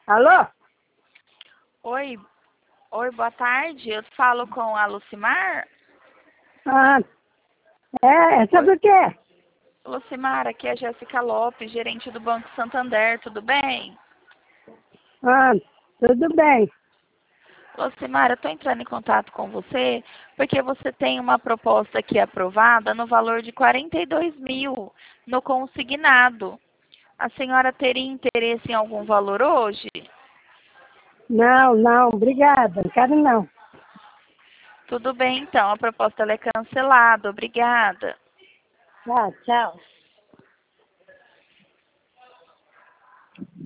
Alô? Oi, boa tarde. Eu falo com a Lucimar. Ah, é sobre o quê? Lucimar, aqui é a Jéssica Lopes, gerente do Banco Santander, tudo bem? Ah, tudo bem. Lucimar, eu estou entrando em contato com você porque você tem uma proposta aqui aprovada no valor de 42 mil no consignado. A senhora teria interesse em algum valor hoje? Não, obrigada. Não quero não. Tudo bem, então. A proposta ela é cancelada. Obrigada. Ah, tchau.